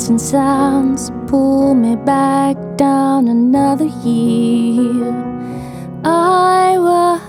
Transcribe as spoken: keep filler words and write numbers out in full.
Distant sounds pull me back down another year. I was